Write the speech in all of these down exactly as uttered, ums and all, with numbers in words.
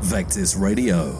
Vectis Radio.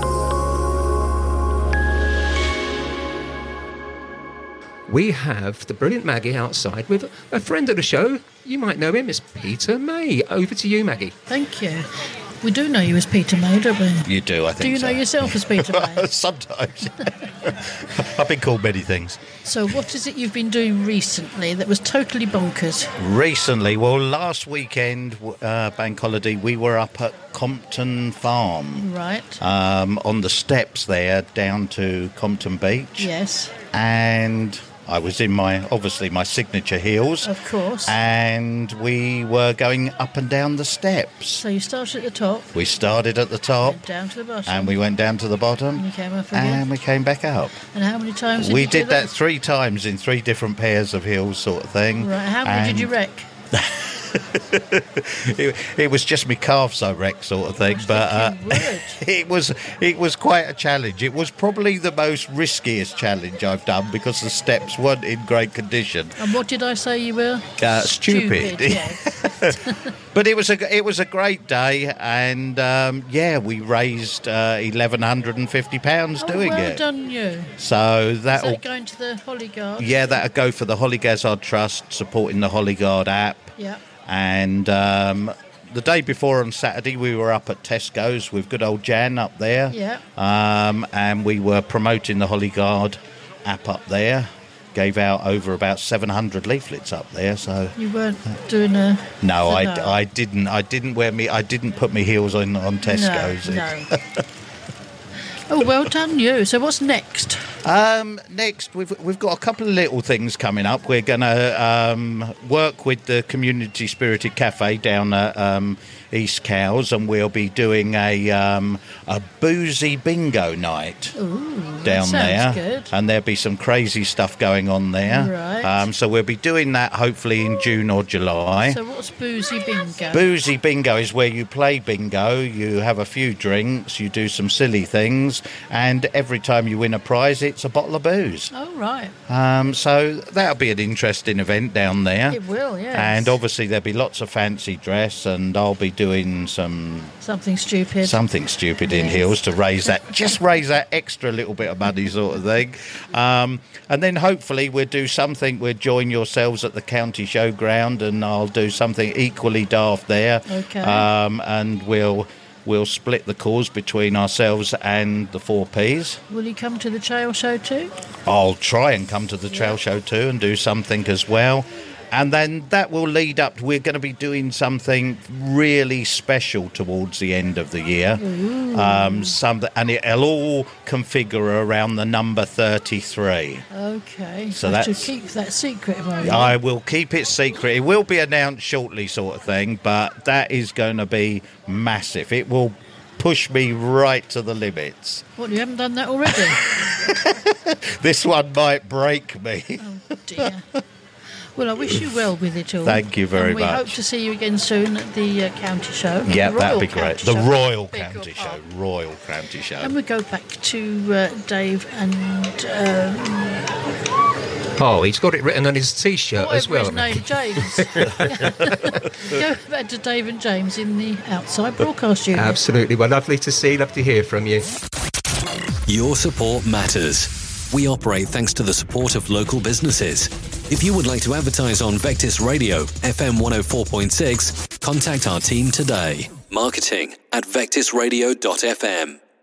We have the brilliant Maggie outside with a friend of the show. You might know him. It's Peter May. Over to you, Maggie. Thank you. We do know you as Peter May, don't we? You do, I think so. Do you so. know yourself as Peter May? Sometimes. I've been called many things. So what is it you've been doing recently that was totally bonkers? Recently, well, last weekend, uh, bank holiday, we were up at Compton Farm. Right. Um, on the steps there down to Compton Beach. Yes. And I was in my, obviously, my signature heels. Of course. And we were going up and down the steps. So you started at the top. We started at the top. Went down to the bottom. And we went down to the bottom. And you came up again. And we came back up. And how many times did we you do did that? that three times in three different pairs of heels, sort of thing. Right. How many and did you wreck? it, it was just me calves I wrecked, sort of thing, but uh, it was it was quite a challenge. It was probably the most riskiest challenge I've done because the steps weren't in great condition. And what did I say you were? Uh, stupid. Stupid, yes. But it was a it was a great day, and um, yeah, we raised uh, eleven hundred and fifty pounds oh, doing well it. Well done, you. So that So going to the Hollyguard. Yeah, that'll go for the Hollygazard Trust, supporting the Hollyguard app. Yeah. And um, the day before on Saturday, we were up at Tesco's with good old Jan up there. Yeah. Um, and we were promoting the Hollyguard app up there. Gave out over about seven hundred leaflets up there. So you weren't doing a. No, I, no. I didn't. I didn't wear me. I didn't put my heels on on Tesco's. No. no. Oh, well done, you. So what's next? Um, next, we've we've got a couple of little things coming up. We're going to um, work with the Community Spirited Cafe down at um, East Cowes, and we'll be doing a um, a boozy bingo night Ooh, down there. Good. And there'll be some crazy stuff going on there. Right. Um, so we'll be doing that hopefully in June or July. So what's boozy bingo? Boozy bingo is where you play bingo, you have a few drinks, you do some silly things, and every time you win a prize, it's a bottle of booze. Oh, right. Um, so that'll be an interesting event down there. It will, yes. And obviously there'll be lots of fancy dress, and I'll be doing some... Something stupid. Something stupid in yes. heels to raise that, just raise that extra little bit of money sort of thing. Um, and then hopefully we'll do something, we'll join yourselves at the county showground, and I'll do something equally daft there. Okay. Um, and we'll... We'll split the cause between ourselves and the four Ps. Will you come to the trail show too? I'll try and come to the trail yeah. show too and do something as well. And then that will lead up to, we're going to be doing something really special towards the end of the year. Um, some, and it'll all configure around the number thirty-three. Okay. So I have that's, to keep that secret, won't you? I will keep it secret. It will be announced shortly, sort of thing, but that is going to be massive. It will push me right to the limits. What, you haven't done that already? This one might break me. Oh, dear. Well, I wish you well with it all. Thank you very and we much. We hope to see you again soon at the uh, county show. Yeah, the that'd Royal be great. County The show. Royal Beg County your Show. pardon. Royal County Show. And we go back to uh, Dave and... Um, Oh, he's got it written on his T-shirt as well. His name, James. Go back to Dave and James in the outside broadcast unit. Absolutely. Well, lovely to see, love to hear from you. Your support matters. We operate thanks to the support of local businesses. If you would like to advertise on Vectis Radio, F M one oh four point six, contact our team today. Marketing at vectis radio dot f m.